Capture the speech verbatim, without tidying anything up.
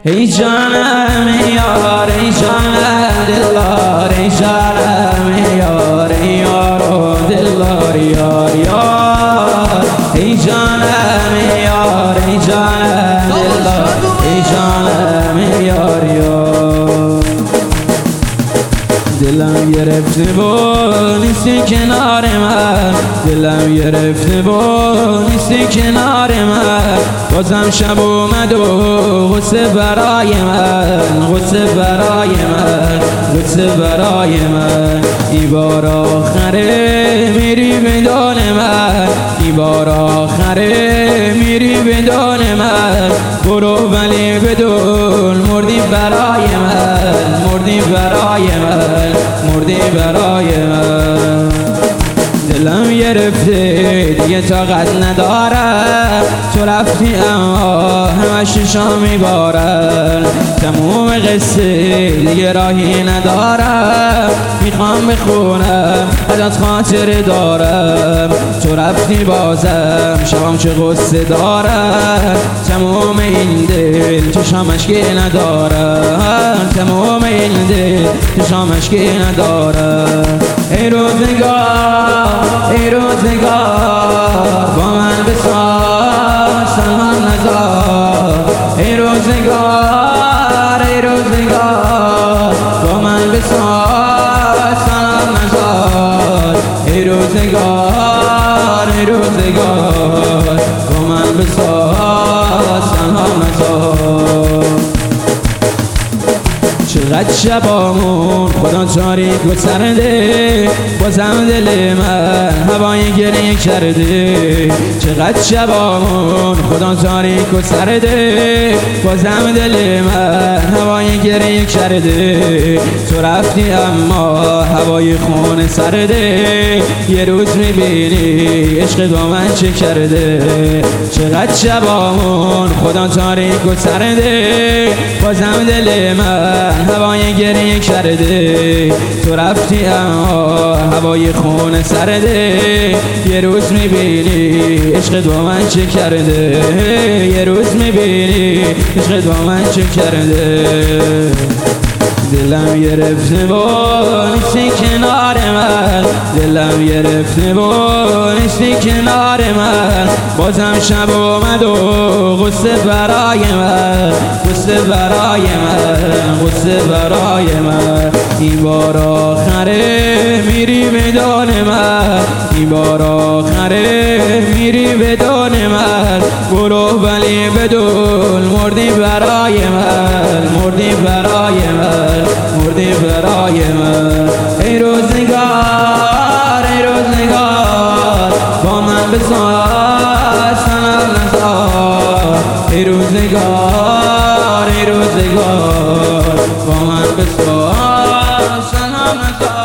ای جانم یار، ای جانم دلدار، ای جانم یار، ای یار و دلدار یار یار. ای جانم یار، ای جانم دلدار، ای جانم یار یار. دلم گرفته و نیستی کنار من، دلم گرفته و نیستی کنار من. بازم شب اومد و غصه برای من، غصه برای من، غصه برای من. این بار آخره میری بدون من، این بار آخره میری بدون من. برو ولی بدون مردی برای من، مردی برای من، مردی برای من. دلم گرفته دیگه طاقت ندارم، تو رفتی اما همش شام میبارم. تموم قصه دیگه راهی ندارم، میخوام بخونم ازت خاطر دارم. تو رفتی بازم شبام چه غصه دارم. تموم این دل چشامش که ندارم، تموم این دل چشامش که ندارم. ای روزگار، ای روزگار با من بسار سلام نزار. ای روزگار، ای روزگار با من بسار سلام نزار. ای روزگار، ای روزگار با من بسار سلام نزار. چقدر شبامون خدا تاریک و سرده، بازم دل من هوای گریه کرده. چقدر شبامون خدا تاریک و سرده، بازم دل من هوای گریه کرده. تو رفتی اما هوای خون سرده، یه روز میبینی عشق با من چه کرده. چقدر شبامون خدا تاریک و سرده، بازم دل من هوای گریه کرده. تو رفتی اما هوای خون سرده، یه روز میبینی عشق با من چه کرده. یه روز میبینی عشق با من چه کرده. دلم گرفته و نیستی کنار من، دلم گرفته و نیستی کنار من. بازم شب اومد و غصه برای من، غصه برای من، غصه برای من. این بار آخره میری بدون من، این بار آخره میری بدون من. برو ولی بدون مردی برای من، مردی برای من، مردی برای من. ای روزگار، ای روزگار با من بسار سلام نزار. ای روزگار، ای روزگار با من بسار سلام نزار.